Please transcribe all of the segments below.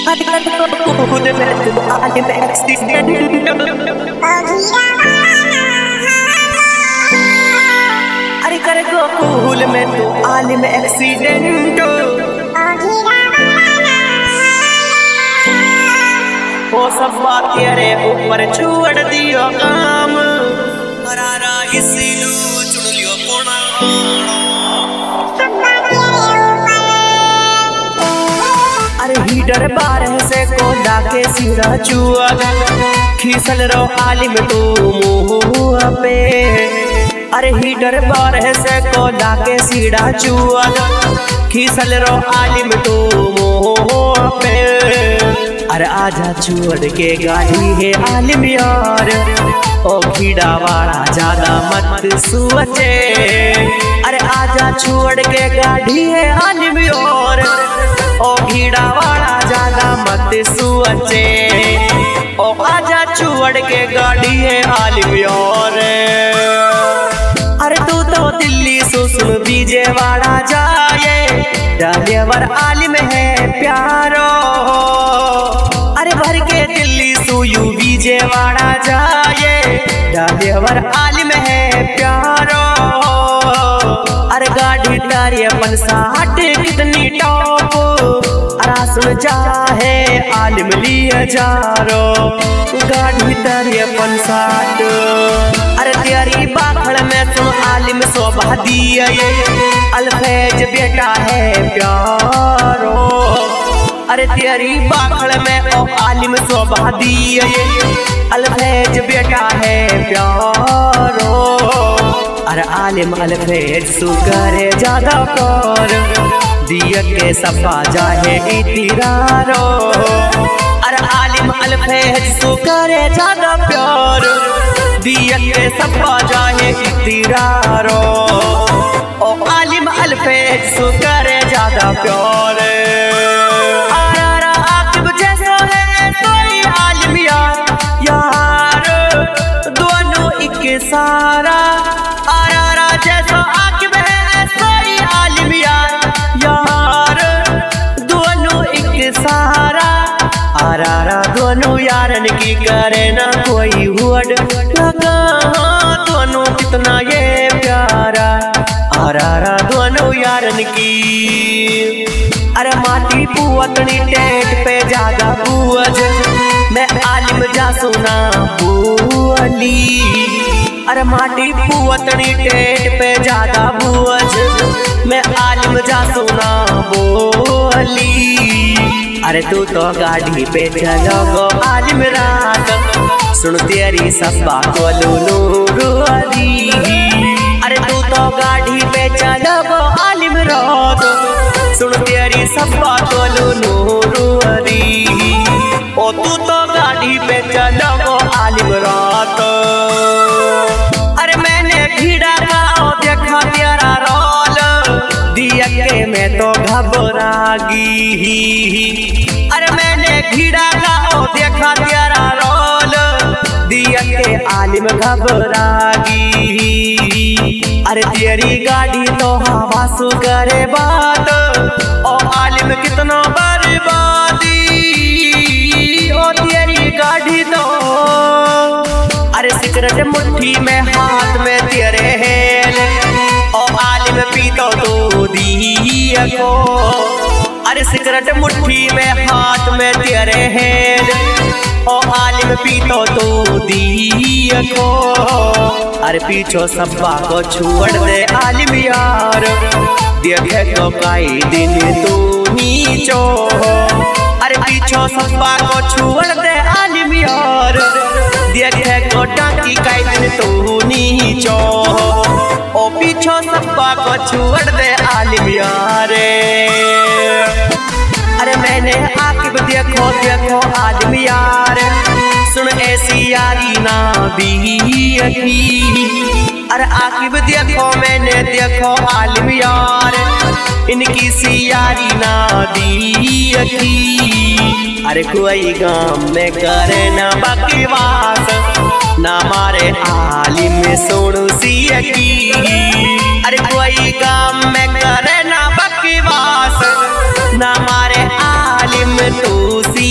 खुद में तुम आलिम एक्सीडेंट। अरे कर गो कूल में तू आलिम एक्सीडेंट। वो सब बात तेरे ऊपर छोड़ दियो काम। हरारा इसीलू चुन लियो कोना। अरे हीटर बारह से को डाके सीधा चुआ। खीसल रो आलिम तू मुँह पे। अरे हीटर बारह से को डाके सीधा चुआ। खीसल रो आलिम तू मुँह पे। अरे आजा छोड़ के गाड़ी है आलिम यार। ओ खीड़ा वाला ज्यादा मत सोचे। अरे आजा छोड़ के गाड़ी है आलिम यार। ओ खीड़ा वाला ज्यादा मत सोचे। ओ आजा छोड़ के गाड़ी है आलिम यार। अरे तू तो दिल्ली से सुन विजयवाड़ा जाए। ड्राइवर आलिम है प्यारो। अरे भर के दिल्ली सुयू विजयवाड़ा जाए। ड्राइवर आलिम है प्यारो। अरे गाड़ी तारी अपन साठ कितनी टॉप। अरा सुन चाहे आलिम लिए जारो। गाड़ी तारी अपन साठ। अरे तेरी बाखड़ में सुन आलिम शोभा दिया। अल्फेज बेटा है प्यारो। अरे तेरी बाखड़ में ओ आलिम शोभा दिया। अल्फेज बेटा है प्यारो। अरे आलिम अल्फेज सुकरे ज्यादा कर। दिया के सफा जाहे इतिरारो। अरे आलिम अल्फेज सुकरे ज्यादा प्यार। दिया के सफा जाहे इतिरारो। ओ आलिम अल्फेज सुकरे ज्यादा प्यार। सारा आरा जैसा आकिब है सोई आलिम यार। दोनों एक सहारा। आरा दोनों यारन की करे ना कोई हुड। लगा दोनों कितना ये प्यारा। आरा दोनों यारन की। अरे माटी पुअतनी टेट पे जागा बुअज। मैं आलिम जा सुना बुअली। अरे माटी पुअतनी टेट पे ज्यादा बुअज। मैं आलिम जा सुना बोली। अरे तू तो गाड़ी पे चलो आलिम रात। सुन तेरी सब्बा को लूलूरी। अरे तू तो गाड़ी पे चलो आलिम रात। सुन तेरी सब्बा को लूलूरी। ओ तू तो गाड़ी पे चलो आलिम रात। अरे मैंने घीड़ा का देखा तेरा रोल। दिया के मैं तो घबरागी। अरे मैंने घीड़ा का देखा तेरा रोल। दिया के आलिम घबरागी। अरे तेरी गाड़ी तो हवा सु करे बात। ओ आलिम कितना बर्बादी। ओ तेरी गाड़ी तो। अरे सिगरेट मुट्ठी में हाथ में तेरे हेल। ओ आलिम पीतो तो दिया को। अरे सिगरेट मुट्ठी में हाथ में तेरे हेल। ओ आलिम पीतो तो दिया को। अरे पीछो सब्बा को छोड़ दे आलिम यार। देखे तो कई दिन तू नीचो। अरे पीछो सब्बा को छोड़ दे आलिम यार। देखे को टाकी कई दिन तू नीचो। ओ पीछो सब्बा को छोड़ दे आलिम यार। अरे मैंने आकिब देखो देखो आलिम यार। सुन ऐसी यारी ना भी। अरे आकिब देखो मैंने देखो आलिम यार। इनकी सी यारी ना दी। अरे कोई गाँव में करे ना बकवास। ना मारे आलिम सोनू सी की। अरे कोई गाँव में करे ना बकवास। ना मारे आलिम तू सी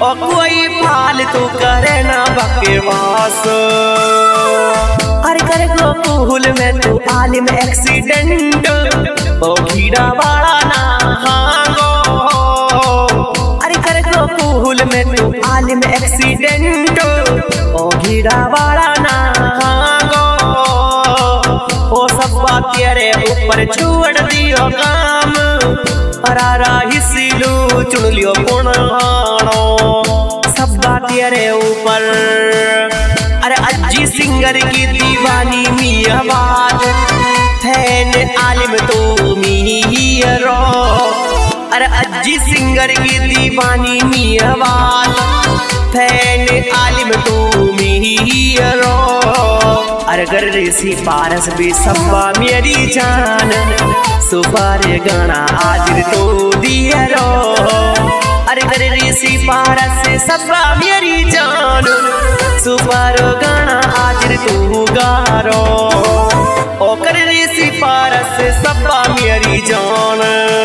और कोई फालतू करे ना बकवास। अरे करे गोकुल में तू आलिम एक्सीडेंट ओ खीरा वाला ना हांगो। अरे करे गोकुल में तू आलिम एक्सीडेंट ओ खीरा वाला ना हांगो। ओ सब बात तेरे ऊपर छोड़ दियो काम, अरारा हिस्सीलू चुन लियो पुणाणो सब बात तेरे ऊपर। अरे अज्जी सिंगर की दीवानी मियावाद फैन आलिम तो मीरो। अरे अज्जी सिंगर की दीवानी मियावाद फैन आलिम तो मीरो। अरे गर ऋषि पारस भी सब्बा मेरी जान सुपार गाना आजिर तो दियरो। अरे गर ऋषि पारस सब्बा मेरी जान सुपार गाना आजिर तू गारो। ओ कर ऋषि पारस सब्बा मेरी जान।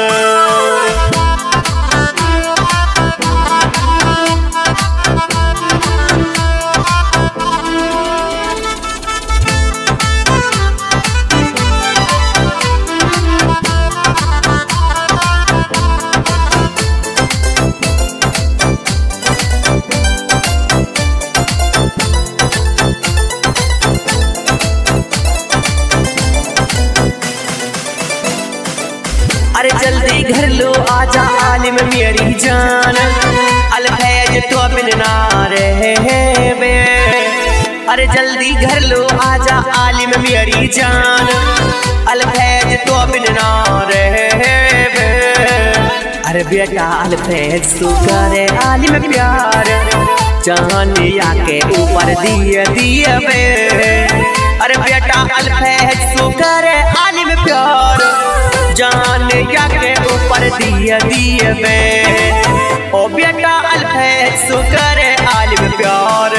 अरे जल्दी घर लो आजा आलिम मेरी जान, अलफैज तो बिन ना रहे बे। अरे जल्दी घर लो आजा आलिम मेरी जान, अलफैज तो बिन ना रहे बे। अरे बेटा अलफैज तू करे आलिम प्यार, जान आके ऊपर दिए दिए बे। अरे बेटा अलफैज तू करे आलिम प्यार, जान के ऊपर दिए दिए बे। ओ बेटा अलफैज करे आलिम प्यार।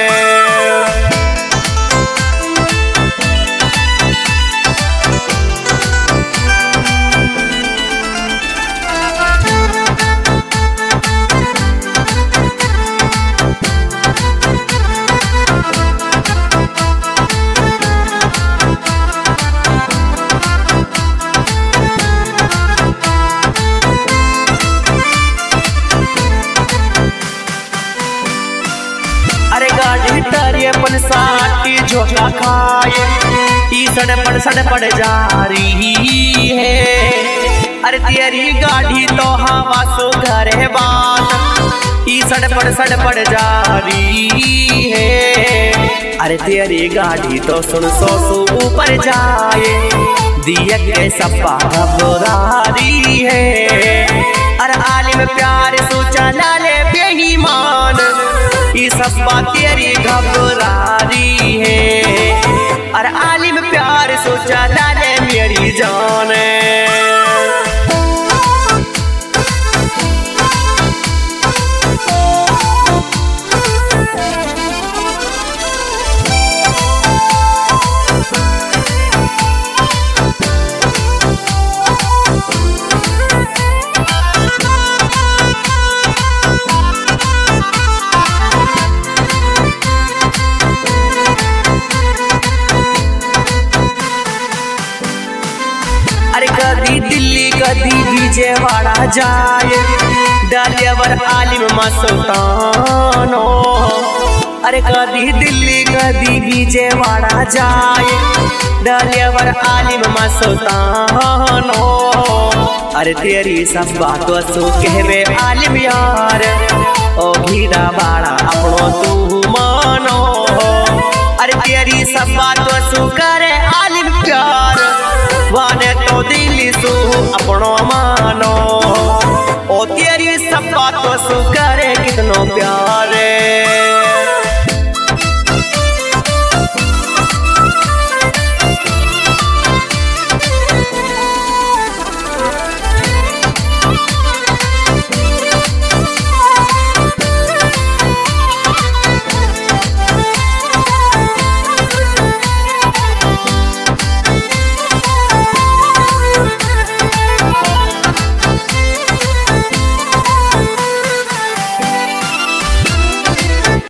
अरे गाड़ी तारी अपन साथी झोला खाए ई सड़पड़ जा रही है। अरे तेरी गाड़ी तो हवा सो घरे बात ई सड़पड़ जा रही है। अरे तेरी गाड़ी तो सुन सो ऊपर जाए दिया के सपा घबरा रही है। अरे आलिम प्यार सोचा लाले बेईमान ये सब बात तेरी घबरा रही है। और आलिम प्यार सोचा लाले मेरी जान। अरे कदी दिल्ली कदी विजयवाड़ा जाए डालियावर आलिम मस्तानो। अरे कदी दिल्ली कदी विजयवाड़ा जाए डालियावर आलिम मस्तानो। अरे तेरी सब बातों सो कहवे आलिम यार, ओ घीरा बाड़ा अपनो तू मानो। अरे तेरी सब बातों सो करे आलिम प्यार, वाने तो दिली सू अपनो मानो। ओ तेरी सब बातों सू करे कितनो प्यार।